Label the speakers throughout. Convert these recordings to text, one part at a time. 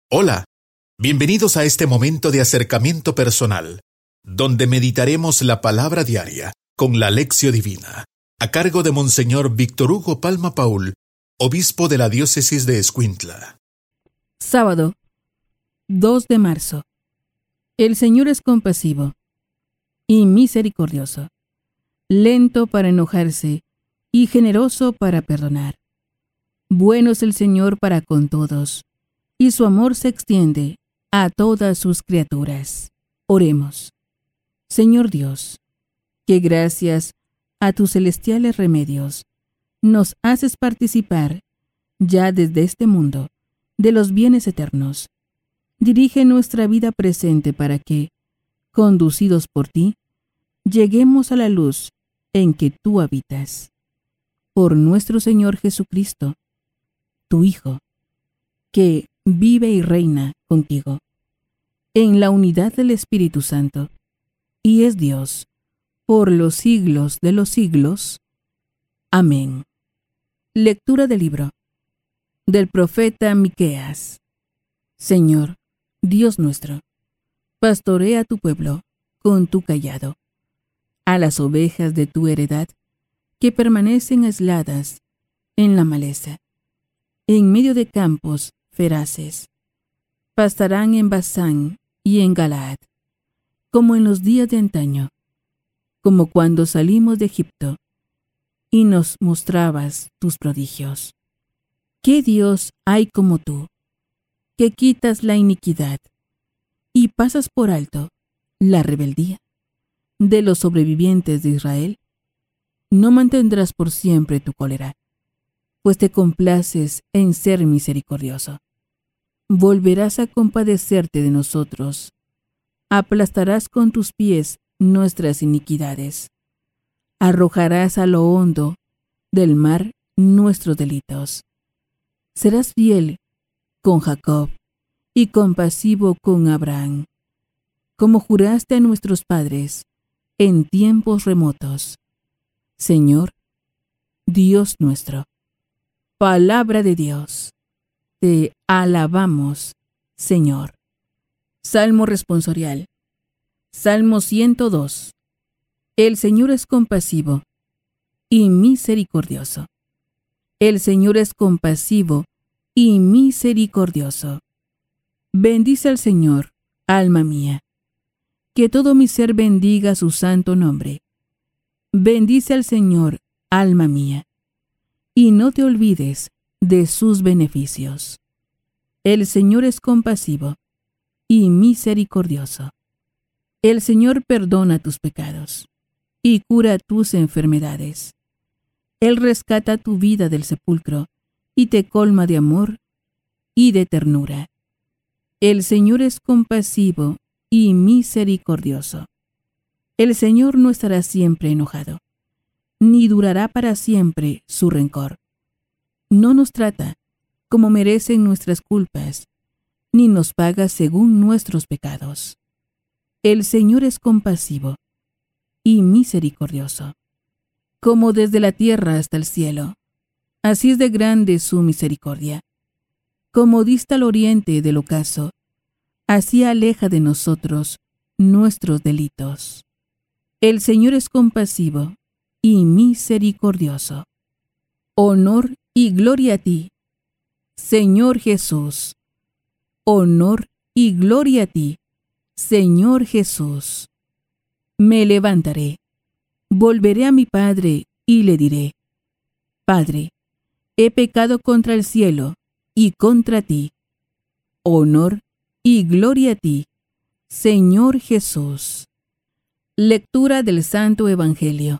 Speaker 1: Hola, bienvenidos a este momento de acercamiento personal, donde meditaremos la palabra diaria con la Lección Divina, a cargo de Monseñor Víctor Hugo Palma Paul, obispo de la diócesis de Escuintla.
Speaker 2: Sábado, 2 de marzo. El Señor es compasivo y misericordioso, lento para enojarse y generoso para perdonar. Bueno es el Señor para con todos, y su amor se extiende a todas sus criaturas. Oremos. Señor Dios, que gracias a tus celestiales remedios nos haces participar, ya desde este mundo, de los bienes eternos. Dirige nuestra vida presente para que, conducidos por ti, lleguemos a la luz en que tú habitas. Por nuestro Señor Jesucristo, tu Hijo, que vive y reina contigo, en la unidad del Espíritu Santo, y es Dios, por los siglos de los siglos. Amén. Lectura del libro del profeta Miqueas. Señor, Dios nuestro, pastorea tu pueblo con tu cayado, a las ovejas de tu heredad, que permanecen aisladas en la maleza, en medio de campos feraces. Pastarán en Basán y en Galaad, como en los días de antaño, como cuando salimos de Egipto y nos mostrabas tus prodigios. ¿Qué Dios hay como tú, que quitas la iniquidad y pasas por alto la rebeldía de los sobrevivientes de Israel? No mantendrás por siempre tu cólera, pues te complaces en ser misericordioso. Volverás a compadecerte de nosotros, aplastarás con tus pies nuestras iniquidades, arrojarás a lo hondo del mar nuestros delitos. Serás fiel con Jacob y compasivo con Abraham, como juraste a nuestros padres en tiempos remotos. Señor, Dios nuestro, palabra de Dios, te alabamos, Señor. Salmo responsorial. Salmo 102. El Señor es compasivo y misericordioso. El Señor es compasivo y misericordioso. Bendice al Señor, alma mía. Que todo mi ser bendiga su santo nombre. Bendice al Señor, alma mía, y no te olvides de sus beneficios. El Señor es compasivo y misericordioso. El Señor perdona tus pecados y cura tus enfermedades. Él rescata tu vida del sepulcro y te colma de amor y de ternura. El Señor es compasivo y misericordioso. El Señor no estará siempre enojado, ni durará para siempre su rencor. No nos trata como merecen nuestras culpas, ni nos paga según nuestros pecados. El Señor es compasivo y misericordioso. Como desde la tierra hasta el cielo, así es de grande su misericordia. Como dista al oriente del ocaso, así aleja de nosotros nuestros delitos. El Señor es compasivo y misericordioso. Honor y gloria a ti, Señor Jesús. Honor y gloria a ti, Señor Jesús. Me levantaré, volveré a mi Padre y le diré: Padre, he pecado contra el cielo y contra ti. Honor y gloria a ti, Señor Jesús. Lectura del Santo Evangelio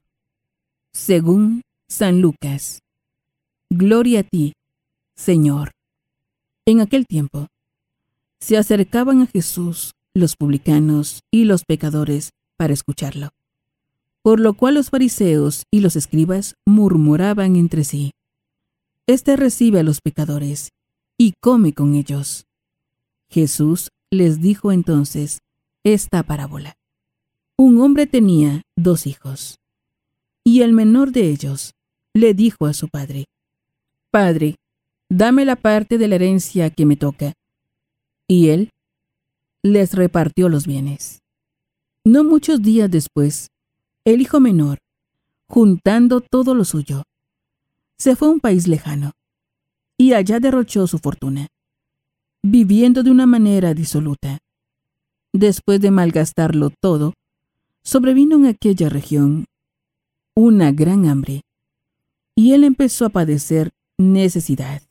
Speaker 2: según San Lucas. Gloria a ti, Señor. En aquel tiempo, se acercaban a Jesús los publicanos y los pecadores para escucharlo, por lo cual los fariseos y los escribas murmuraban entre sí: Este recibe a los pecadores y come con ellos. Jesús les dijo entonces esta parábola. Un hombre tenía 2 hijos, y el menor de ellos le dijo a su padre: Padre, dame la parte de la herencia que me toca. Y él les repartió los bienes. No muchos días después, el hijo menor, juntando todo lo suyo, se fue a un país lejano, y allá derrochó su fortuna, viviendo de una manera disoluta. Después de malgastarlo todo, sobrevino en aquella región una gran hambre, y él empezó a padecer necesidad.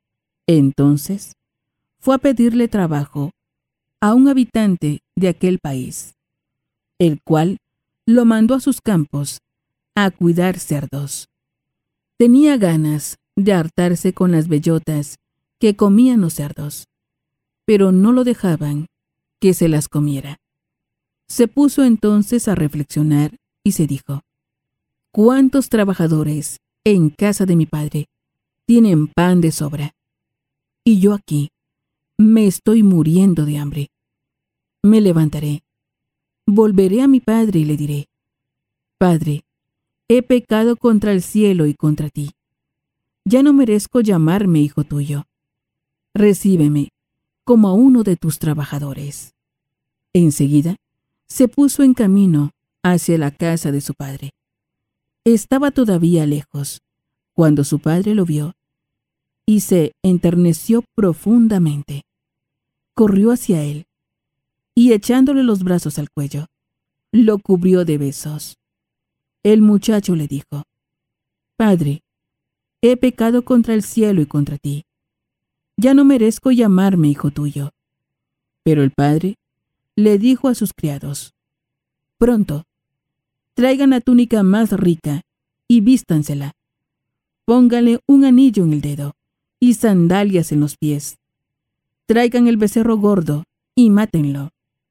Speaker 2: Entonces fue a pedirle trabajo a un habitante de aquel país, el cual lo mandó a sus campos a cuidar cerdos. Tenía ganas de hartarse con las bellotas que comían los cerdos, pero no lo dejaban que se las comiera. Se puso entonces a reflexionar y se dijo: ¿cuántos trabajadores en casa de mi padre tienen pan de sobra? Y yo aquí me estoy muriendo de hambre. Me levantaré, volveré a mi padre y le diré: Padre, he pecado contra el cielo y contra ti. Ya no merezco llamarme hijo tuyo. Recíbeme como a uno de tus trabajadores. Enseguida se puso en camino hacia la casa de su padre. Estaba todavía lejos cuando su padre lo vio y se enterneció profundamente. Corrió hacia él y, echándole los brazos al cuello, lo cubrió de besos. El muchacho le dijo: Padre, he pecado contra el cielo y contra ti. Ya no merezco llamarme hijo tuyo. Pero el padre le dijo a sus criados: Pronto, traigan la túnica más rica y vístansela. Pónganle un anillo en el dedo y sandalias en los pies. Traigan el becerro gordo y mátenlo.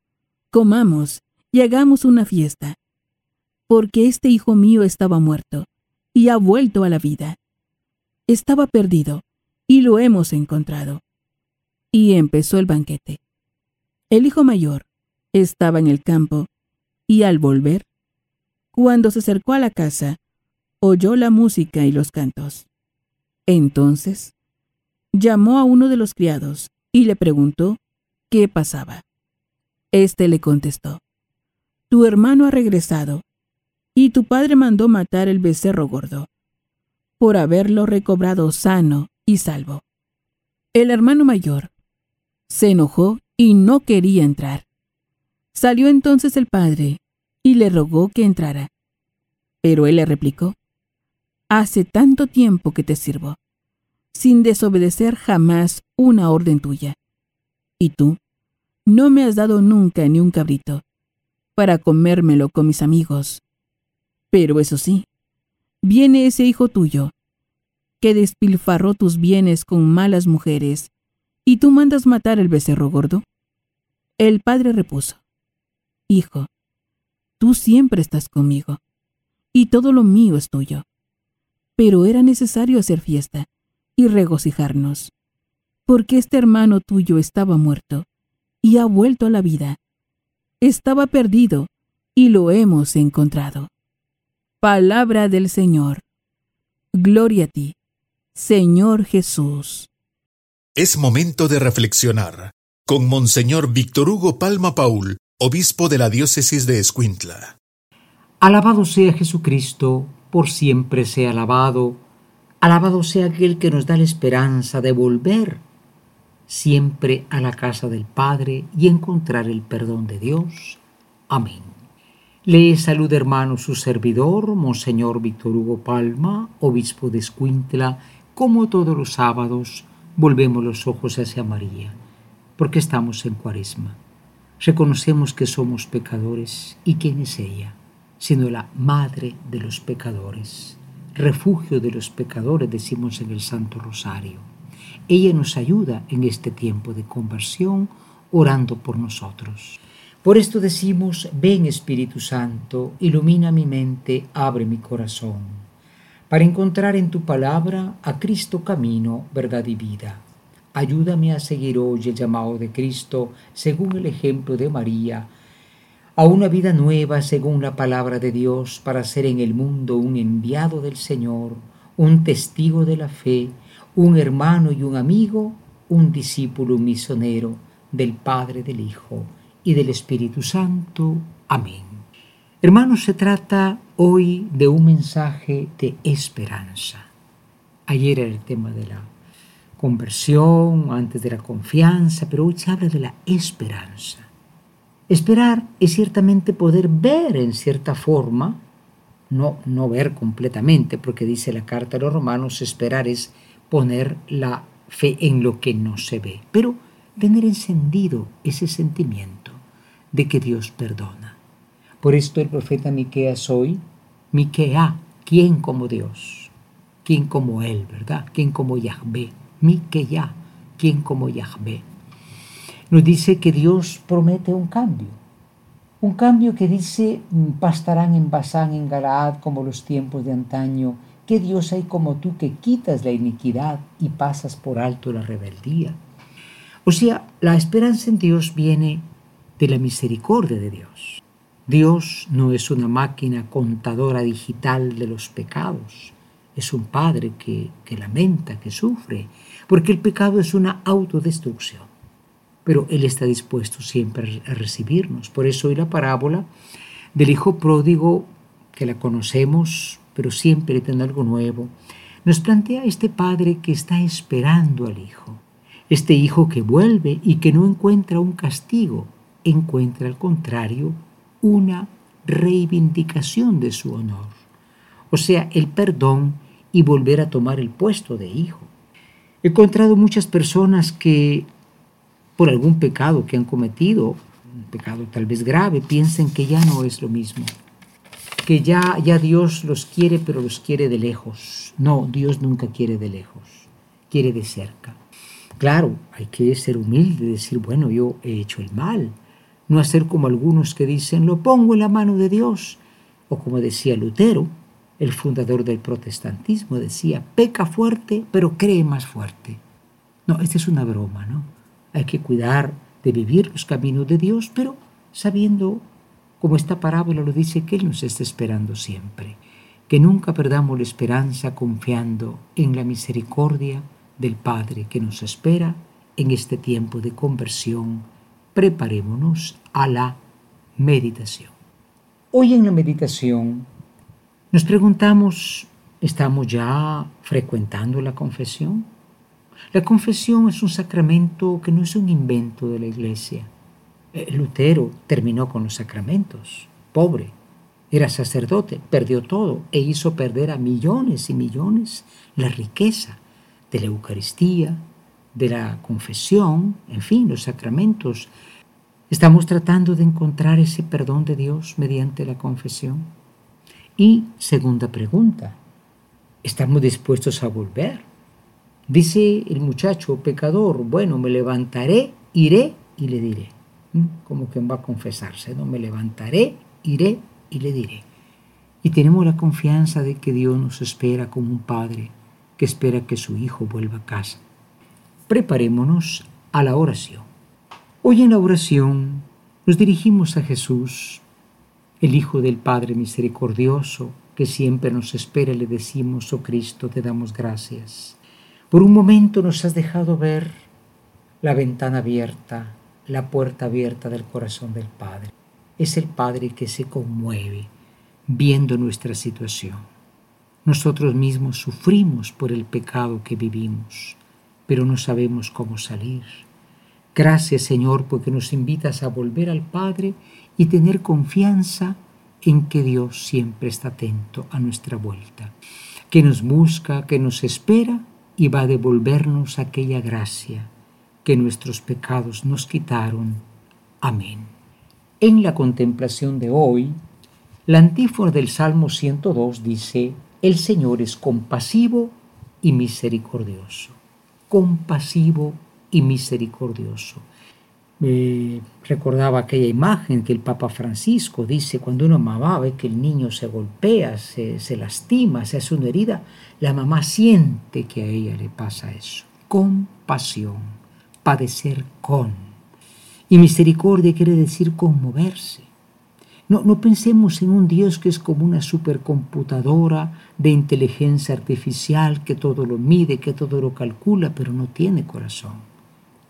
Speaker 2: Comamos y hagamos una fiesta, porque este hijo mío estaba muerto y ha vuelto a la vida. Estaba perdido y lo hemos encontrado. Y empezó el banquete. El hijo mayor estaba en el campo y al volver, cuando se acercó a la casa, oyó la música y los cantos. Entonces llamó a uno de los criados y le preguntó qué pasaba. Este le contestó: Tu hermano ha regresado, y tu padre mandó matar el becerro gordo, por haberlo recobrado sano y salvo. El hermano mayor se enojó y no quería entrar. Salió entonces el padre y le rogó que entrara. Pero él le replicó: Hace tanto tiempo que te sirvo, sin desobedecer jamás una orden tuya. Y tú no me has dado nunca ni un cabrito para comérmelo con mis amigos. Pero eso sí, viene ese hijo tuyo, que despilfarró tus bienes con malas mujeres, y tú mandas matar el becerro gordo. El padre repuso: Hijo, tú siempre estás conmigo, y todo lo mío es tuyo. Pero era necesario hacer fiesta y regocijarnos, porque este hermano tuyo estaba muerto y ha vuelto a la vida. Estaba perdido y lo hemos encontrado. Palabra del Señor. Gloria a ti, Señor Jesús.
Speaker 1: Es momento de reflexionar con Monseñor Víctor Hugo Palma Paul, obispo de la diócesis de Escuintla.
Speaker 3: Alabado sea Jesucristo, por siempre sea alabado. Alabado sea aquel que nos da la esperanza de volver siempre a la casa del Padre y encontrar el perdón de Dios. Amén. Le saluda, hermano, su servidor, Monseñor Víctor Hugo Palma, obispo de Escuintla. Como todos los sábados, volvemos los ojos hacia María, porque estamos en Cuaresma. Reconocemos que somos pecadores, y ¿quién es ella? Sino la Madre de los pecadores, refugio de los pecadores, decimos en el Santo Rosario. Ella nos ayuda en este tiempo de conversión, orando por nosotros. Por esto decimos: ven Espíritu Santo, ilumina mi mente, abre mi corazón, para encontrar en tu palabra a Cristo camino, verdad y vida. Ayúdame a seguir hoy el llamado de Cristo, según el ejemplo de María, a una vida nueva según la palabra de Dios, para ser en el mundo un enviado del Señor, un testigo de la fe, un hermano y un amigo, un discípulo misionero, del Padre, del Hijo y del Espíritu Santo. Amén. Hermanos, se trata hoy de un mensaje de esperanza. Ayer era el tema de la conversión, antes de la confianza, pero hoy se habla de la esperanza. Esperar es ciertamente poder ver en cierta forma, no ver completamente, porque dice la carta a los Romanos, esperar es poner la fe en lo que no se ve, pero tener encendido ese sentimiento de que Dios perdona. Por esto el profeta Miqueas hoy, Miquea, ¿quién como Dios? ¿Quién como Él, verdad? ¿Quién como Yahvé? Miquea, ¿quién como Yahvé? Nos dice que Dios promete un cambio que dice, pastarán en Basán, en Galaad, como los tiempos de antaño. ¿Qué Dios hay como tú que quitas la iniquidad y pasas por alto la rebeldía? O sea, la esperanza en Dios viene de la misericordia de Dios. Dios no es una máquina contadora digital de los pecados. Es un Padre que lamenta, que sufre, porque el pecado es una autodestrucción. Pero Él está dispuesto siempre a recibirnos. Por eso hoy la parábola del Hijo Pródigo, que la conocemos, pero siempre tiene algo nuevo, nos plantea este Padre que está esperando al Hijo. Este Hijo que vuelve y que no encuentra un castigo, encuentra al contrario una reivindicación de su honor. O sea, el perdón y volver a tomar el puesto de hijo. He encontrado muchas personas que por algún pecado que han cometido, un pecado tal vez grave, piensen que ya no es lo mismo, que ya Dios los quiere, pero los quiere de lejos. No, Dios nunca quiere de lejos, quiere de cerca. Claro, hay que ser humilde y decir, bueno, yo he hecho el mal. No hacer como algunos que dicen, lo pongo en la mano de Dios. O como decía Lutero, el fundador del protestantismo, decía, peca fuerte, pero cree más fuerte. No, esta es una broma, ¿no? Hay que cuidar de vivir los caminos de Dios, pero sabiendo, como esta parábola lo dice, que Él nos está esperando siempre. Que nunca perdamos la esperanza confiando en la misericordia del Padre que nos espera en este tiempo de conversión. Preparémonos a la meditación. Hoy en la meditación nos preguntamos, ¿estamos ya frecuentando la confesión? La confesión es un sacramento que no es un invento de la Iglesia. Lutero terminó con los sacramentos, pobre, era sacerdote, perdió todo e hizo perder a millones y millones la riqueza de la Eucaristía, de la confesión, en fin, los sacramentos. Estamos tratando de encontrar ese perdón de Dios mediante la confesión. Y segunda pregunta, ¿estamos dispuestos a volver? Dice el muchacho pecador, bueno, me levantaré, iré y le diré. Como quien va a confesarse, ¿no? Me levantaré, iré y le diré. Y tenemos la confianza de que Dios nos espera como un padre que espera que su hijo vuelva a casa. Preparémonos a la oración. Hoy en la oración nos dirigimos a Jesús, el Hijo del Padre misericordioso, que siempre nos espera y le decimos, oh Cristo, te damos gracias. Por un momento nos has dejado ver la ventana abierta, la puerta abierta del corazón del Padre. Es el Padre que se conmueve viendo nuestra situación. Nosotros mismos sufrimos por el pecado que vivimos, pero no sabemos cómo salir. Gracias, Señor, porque nos invitas a volver al Padre y tener confianza en que Dios siempre está atento a nuestra vuelta, que nos busca, que nos espera y va a devolvernos aquella gracia que nuestros pecados nos quitaron. Amén. En la contemplación de hoy, la antífona del Salmo 102 dice, el Señor es compasivo y misericordioso. Compasivo y misericordioso. Recordaba aquella imagen que el Papa Francisco dice, cuando una mamá ve que el niño se golpea, se lastima, se hace una herida, la mamá siente que a ella le pasa eso. Compasión, padecer con. Y misericordia quiere decir conmoverse. No pensemos en un Dios que es como una supercomputadora de inteligencia artificial que todo lo mide, que todo lo calcula, pero no tiene corazón.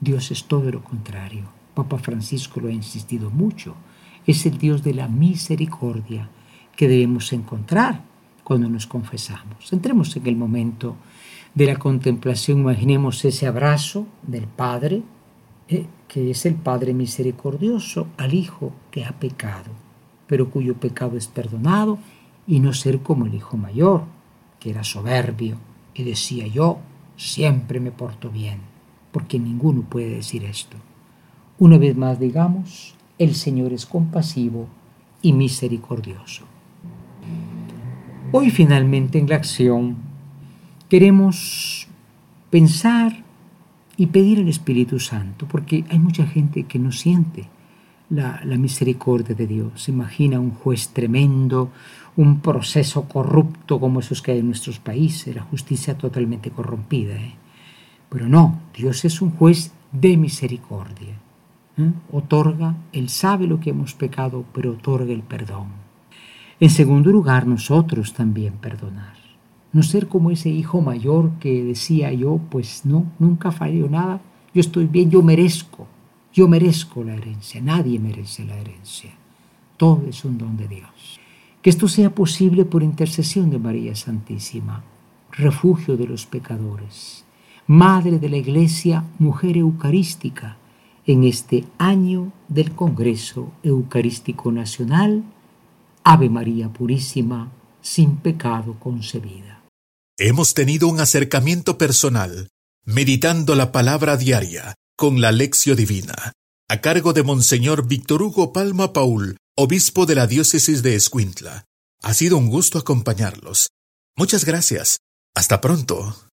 Speaker 3: Dios es todo lo contrario. Papa Francisco lo ha insistido mucho. Es el Dios de la misericordia que debemos encontrar cuando nos confesamos. Entremos en el momento de la contemplación. Imaginemos ese abrazo del Padre, que es el Padre misericordioso, al Hijo que ha pecado, pero cuyo pecado es perdonado, y no ser como el hijo mayor, que era soberbio y decía: yo siempre me porto bien, porque ninguno puede decir esto. Una vez más digamos: el Señor es compasivo y misericordioso. Hoy finalmente en la acción queremos pensar y pedir al Espíritu Santo, porque hay mucha gente que no siente la misericordia de Dios. Se imagina un juez tremendo, un proceso corrupto como esos que hay en nuestros países, la justicia totalmente corrompida. Pero no, Dios es un juez de misericordia. Otorga, Él sabe lo que hemos pecado, pero otorga el perdón. En segundo lugar, nosotros también perdonar. No ser como ese hijo mayor que decía: yo pues no, nunca falló nada, yo estoy bien, yo merezco la herencia. Nadie merece la herencia. Todo es un don de Dios. Que esto sea posible por intercesión de María Santísima, refugio de los pecadores, Madre de la Iglesia, mujer eucarística, en este año del Congreso Eucarístico Nacional. Ave María Purísima, sin pecado concebida.
Speaker 1: Hemos tenido un acercamiento personal, meditando la palabra diaria con la Lección Divina, a cargo de Monseñor Víctor Hugo Palma Paul, obispo de la diócesis de Escuintla. Ha sido un gusto acompañarlos. Muchas gracias. Hasta pronto.